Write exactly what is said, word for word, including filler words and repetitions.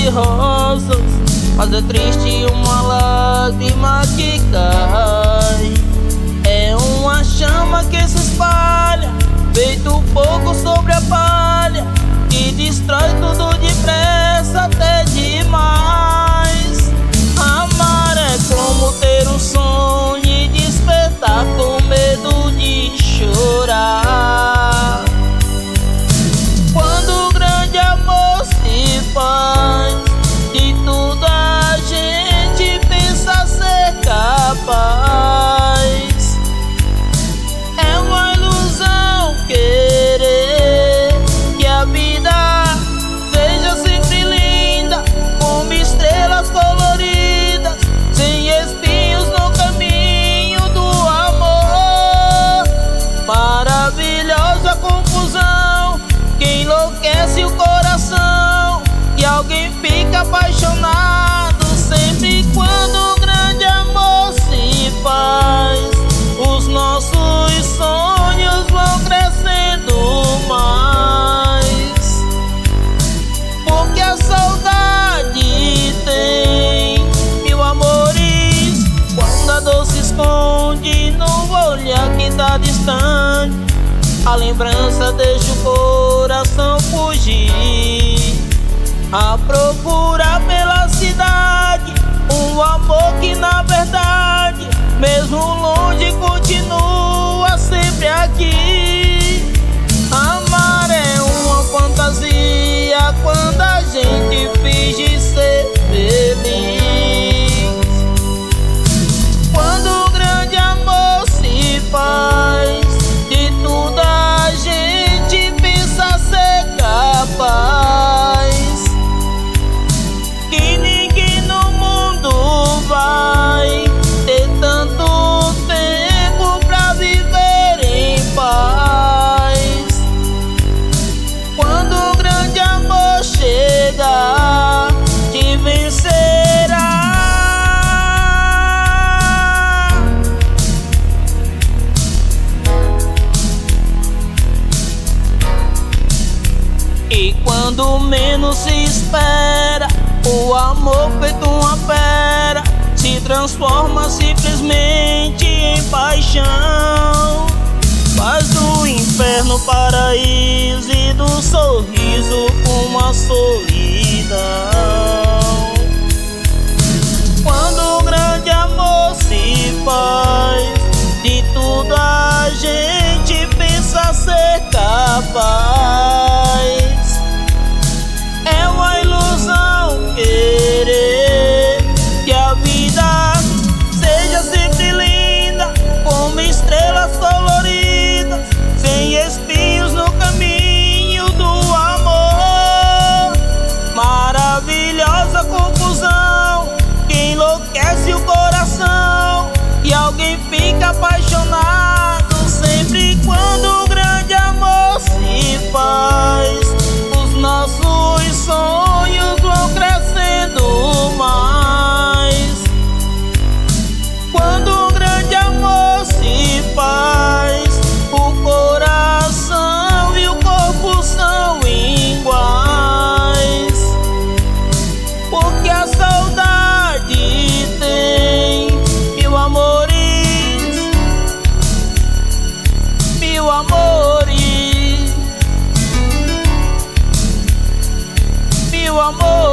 de rosas, mas é triste uma lágrima que cai. É uma chama que se espalha, feito fogo sobre a palha, que destrói tudo depressa, até demais. Amar é como ter um sonho e despertar com medo de chorar. Quando o grande amor se faz, de tudo a gente pensa ser capaz. É uma ilusão querer que a vida seja sempre linda, como estrelas coloridas, sem espinhos no caminho do amor. Maravilhosa confusão que enlouquece o coração, e alguém fica apaixonado sempre quando o grande amor se faz. Os nossos sonhos vão crescendo mais, porque a saudade tem mil amores. Quando a dor se esconde no olhar que tá distante, a lembrança deixa o coração fugir, a procurar pela cidade um amor que na verdade, mesmo longe, continua sempre aqui. Amar é uma fantasia quando a gente finge ser feliz. Quando o grande amor se faz, de tudo a gente pensa ser capaz. Que ninguém no mundo vai ter tanto tempo pra viver em paz. Quando o grande amor chega, te vencerá. E quando menos se espera, o amor feito uma fera se transforma simplesmente em paixão. Faz do inferno paraíso e do sorriso uma solidão. Quando o grande amor se faz, de tudo a gente pensa ser capaz. É uma ilusão querer que a vida seja sempre linda, como estrelas coloridas, sem espinhos no caminho do amor. Maravilhosa confusão que enlouquece o coração, e alguém fica apaixonado sempre quando o grande amor se faz. Os nossos sonhos vão crescendo mais, quando o grande amor se faz. O coração e o corpo são iguais, porque a saudade tem mil amores, mil amores, mil amores.